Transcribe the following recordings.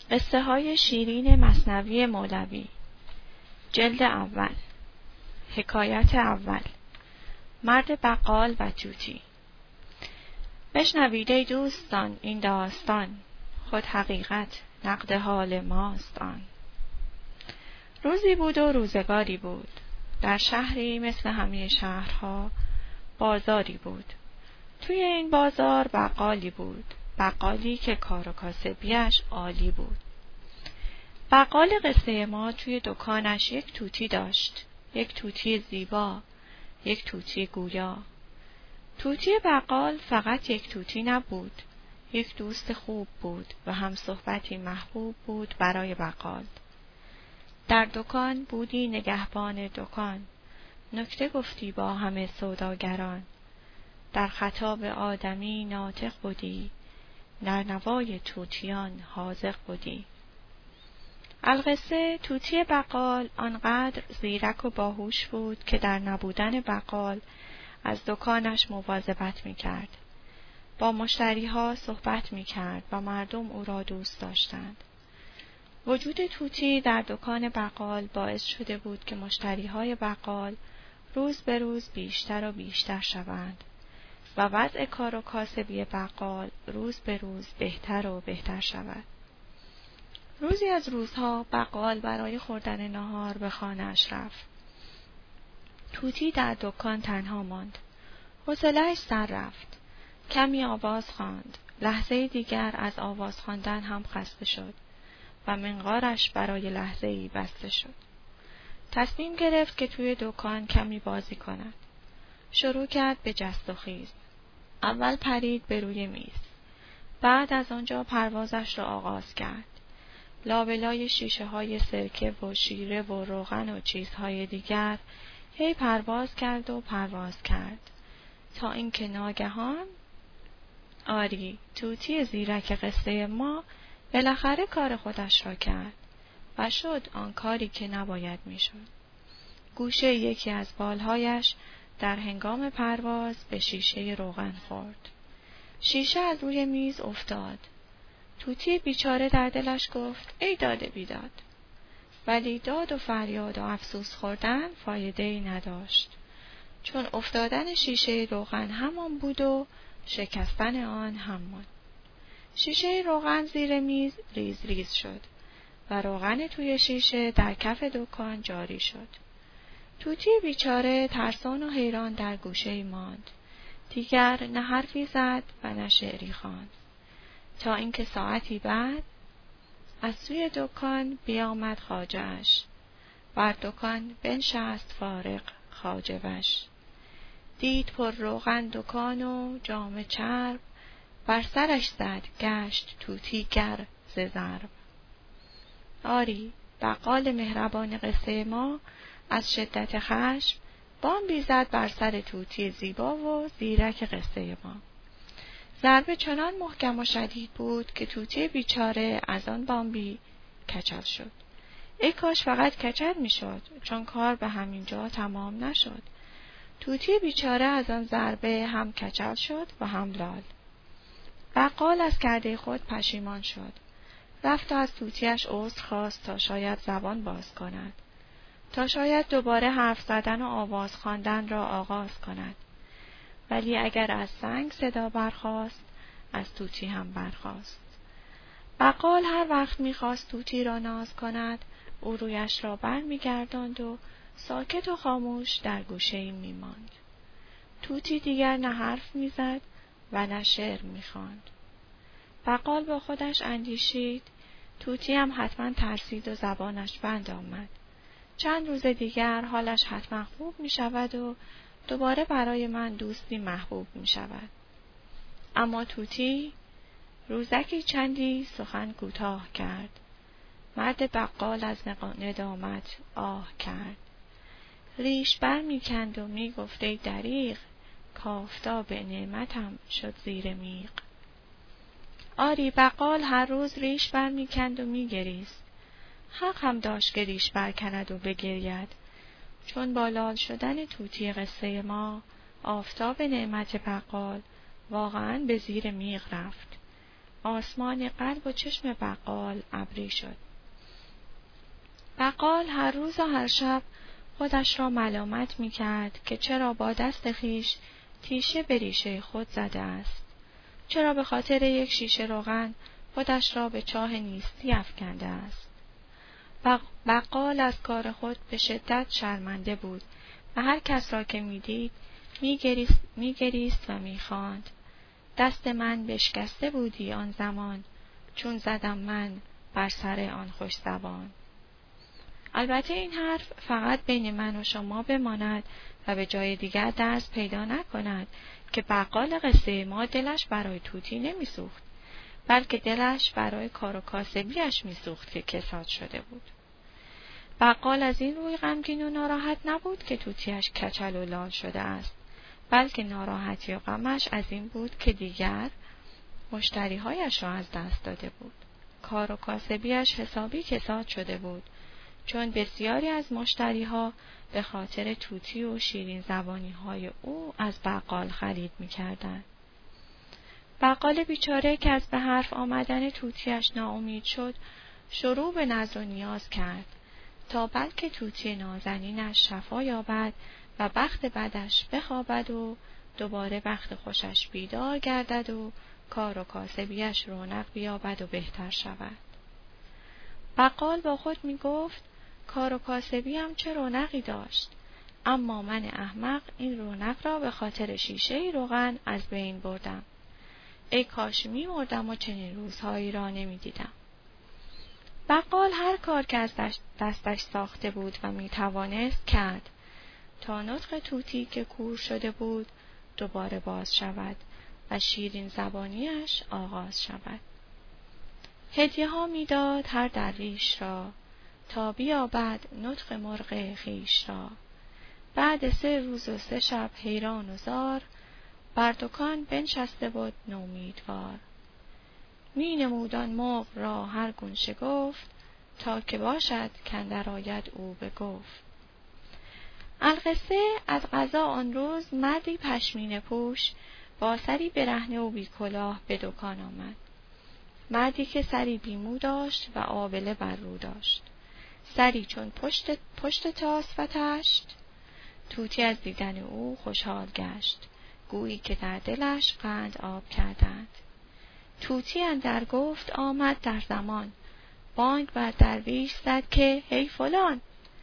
قصه های شیرین مثنوی مولوی جلد اول. حکایت اول. مرد بقال و طوطی. بشنوید ای دوستان این داستان، خود حقیقت نقد حال ماست آن. روزی بود و روزگاری بود، در شهری مثل همه شهرها بازاری بود. توی این بازار بقالی بود، بقالی که کار و کاسبیش عالی بود. بقال قصه ما توی دکانش یک طوطی داشت، یک طوطی زیبا، یک طوطی گویا. طوطی بقال فقط یک طوطی نبود، یک دوست خوب بود و هم صحبتی محبوب بود برای بقال. در دکان بودی نگهبان دکان، نکته گفتی با همه سوداگران. در خطاب آدمی ناطق بودی، در نوای طوطیان حاذق بودی. القصه طوطی بقال آنقدر زیرک و باهوش بود که در نبودن بقال از دکانش مواظبت می‌کرد. با مشتری‌ها صحبت می‌کرد و مردم او را دوست داشتند. وجود طوطی در دکان بقال باعث شده بود که مشتری‌های بقال روز به روز بیشتر و بیشتر شوند و وضع کار و کاسبی بقال روز به روز بهتر و بهتر شود. روزی از روزها بقال برای خوردن ناهار به خانه‌اش رفت. طوطی در دکان تنها ماند. حوصله‌اش سر رفت. کمی آواز خواند. لحظه دیگر از آواز خواندن هم خسته شد و منقارش برای لحظه‌ای بسته شد. تصمیم گرفت که توی دکان کمی بازی کند. شروع کرد به جست و خیز. اول پرید به روی میز. بعد از آنجا پروازش را آغاز کرد. لابلای شیشه های سرکه و شیره و روغن و چیزهای دیگر هی پرواز کرد و پرواز کرد تا اینکه ناگهان آری طوطی زیرک قصه ما بالاخره کار خودش را کرد و شد آن کاری که نباید میشد. گوشه یکی از بالهایش در هنگام پرواز به شیشه روغن خورد. شیشه از روی میز افتاد. طوطی بیچاره در دلش گفت ای داد بیداد. ولی داد و فریاد و افسوس خوردن فایده‌ای نداشت، چون افتادن شیشه روغن همان بود و شکستن آن همان. شیشه روغن زیر میز ریز ریز شد و روغن توی شیشه در کف دکان جاری شد. طوطی بیچاره ترسان و حیران در گوشه‌ای ماند. دیگر نه حرفی زد و نه شعری خواند، تا اینکه ساعتی بعد از سوی دکان بیامد خواجه‌اش. بر دکان بنشست فارغ خواجه وش. دید پر روغن دکان و جام چرب، بر سرش زد گشت طوطی گر ز ضرب. آری بقال مهربان قصه ما از شدت خشم بانگی زد بر سر طوطی زیبا و زیرک قصه ما. ضربه چنان محکم و شدید بود که طوطی بیچاره از آن بامبی کچل شد. ای کاش فقط کچل می شد، چون کار به همین جا تمام نشد. طوطی بیچاره از آن ضربه هم کچل شد و هم لال. بقال از کرده خود پشیمان شد. رفت و از طوطیش عذر خواست تا شاید زبان باز کند، تا شاید دوباره حرف زدن و آواز خواندن را آغاز کند. ولی اگر از سنگ صدا برخاست، از طوطی هم برخاست. بقال هر وقت می‌خواست طوطی را ناز کند، او رویش را بر می‌گرداند و ساکت و خاموش در گوشه‌ای می‌ماند. طوطی دیگر نه حرف می‌زد و نه شعر می‌خواند. بقال با خودش اندیشید طوطی هم حتما ترسید و زبانش بند آمد. چند روز دیگر حالش حتما خوب می‌شود و دوباره برای من دوستی محبوب می‌شود. اما طوطی روزکی چندی سخن کوتاه کرد. مرد بقال از ندامت آه کرد. ریش بر می‌کند و می‌گفت ای دریغ، کآفتاب نعمتم شد زیر میغ. آری بقال هر روز ریش بر می‌کند و می‌گریست. حق هم داشت که ریش برکند و بگرید، چون با لال شدن طوطی قصه ما آفتاب نعمت بقال واقعاً به زیر میغ رفت آسمان قلب و چشم بقال ابری شد. بقال هر روز و هر شب خودش را ملامت می کرد که چرا با دست خویش تیشه به ریشه خود زده است. چرا به خاطر یک شیشه روغن خودش را به چاه نیستی افکنده است. بقال از کار خود به شدت شرمنده بود و هر کس را که میدید میگریست و میخواند: دست من بشکسته بودی آن زمان، چون زدم من بر سر آن خوش زبان. البته این حرف فقط بین من و شما بماند و به جای دیگر دست پیدا نکند که بقال قصه ما دلش برای توتی نمیسوخت، بلکه دلش برای کار و کاسبیش میسوخت که کساد شده بود. بقال از این روی غمگین و ناراحت نبود که توتیش کچل و لال شده است، بلکه ناراحتی و غمش از این بود که دیگر مشتریهایش را از دست داده بود. کار و کاسبیش حسابی کساد شده بود، چون بسیاری از مشتریها به خاطر توتی و شیرین زبانی های او از بقال خرید می کردن. بقال بیچاره که از به حرف آمدن توتیش ناامید شد، شروع به نذر و نیاز کرد تا بلکه توتی نازنینش شفا یابد و بخت بدش بخوابد و دوباره بخت خوشش بیدار گردد و کار و کاسبیش رونق بیابد و بهتر شود. بقال با خود می گفت: کار و کاسبیم چه رونقی داشت، اما من احمق این رونق را به خاطر شیشه روغن از بین بردم. ای کاش می مردم و چنین روزهایی را نمی دیدم. بقال هر کار که از دستش ساخته بود و می توانست کرد تا نطق توتی که کور شده بود دوباره باز شود و شیرین زبانیش آغاز شود. هدیه ها می داد هر درویش را تا بیابد نطق مرغ خویش را. بعد 3 روز و 3 شب حیران و زار بر دکان بنشسته بود نومیدوار. می نمودان مرغ را هر گون شگفت، تا که باشد کاندر آید او به گفت. القصه از قضا آن روز مردی پشمینه پوش با سری برهنه و بی کلاه به دکان آمد. مردی که سری بیمو داشت و آبله بر رو داشت، سری چون پشت تاس و تشت. توتی از دیدن او خوشحال گشت، گویی که در دلش قند آب کردند. توتی اندر گفت آمد در زمان، بانگ بر درویش زد که هی فلان.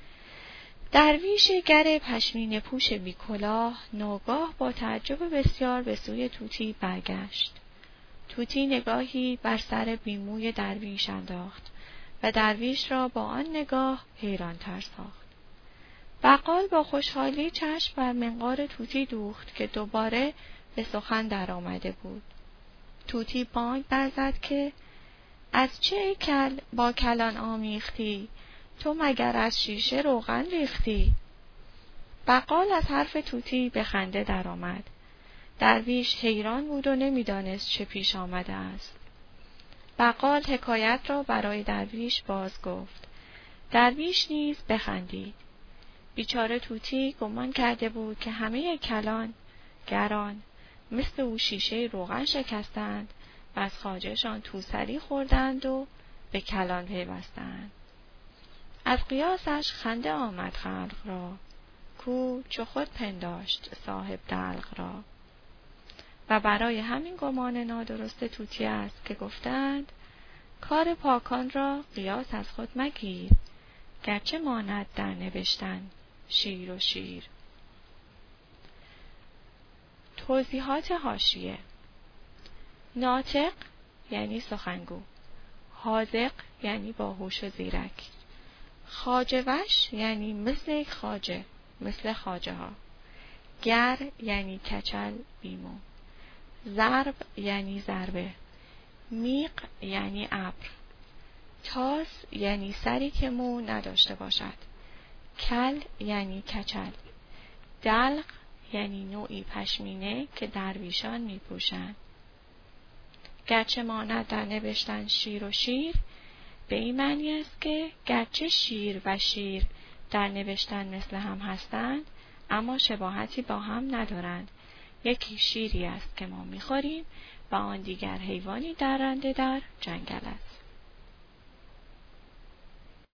درویش گر پشمینه پوش بی کلاه ناگاه با تعجب بسیار به سوی توتی برگشت. توتی نگاهی بر سر بیموی درویش انداخت و درویش را با آن نگاه حیران تر ساخت. بقال با خوشحالی چشم بر منقار توتی دوخت که دوباره به سخن در آمده بود. توتی بانگ برزد که از چه کل با کلان آمیختی، تو مگر از شیشه روغن ریختی؟ بقال از حرف توتی به خنده در آمد. درویش حیران بود و نمیدانست چه پیش آمده است. بقال حکایت را برای درویش باز گفت. درویش نیز بخندید. بیچاره توتی گمان کرده بود که همه کلان گران مثل او شیشه روغن شکستند و از خواجهشان توسری خوردند و به کلان پیوستند. از قیاسش خنده آمد خلق را، کو چو خود پنداشت صاحب دلق را. و برای همین گمان نادرست توتی است که گفتند کار پاکان را قیاس از خود مگیر، گرچه ماند در نوشتن شیر و شیر. توضیحات حاشیه: ناطق یعنی سخنگو، حاذق یعنی باهوش و زیرک، خواجه وش یعنی مثل یک خواجه، مثل خواجه ها، گر یعنی کچل بیمو، ضرب یعنی ضربه، میق یعنی ابر، تاس یعنی سری که مو نداشته باشد، کل یعنی کچل، دلق یعنی نوعی پشمینه که درویشان می پوشند. گرچه ماند در نوشتن شیر و شیر به این معنی است که گرچه شیر و شیر در نوشتن مثل هم هستند اما شباهتی با هم ندارند. یکی شیری است که ما میخوریم و آن دیگر حیوانی درنده در جنگل است.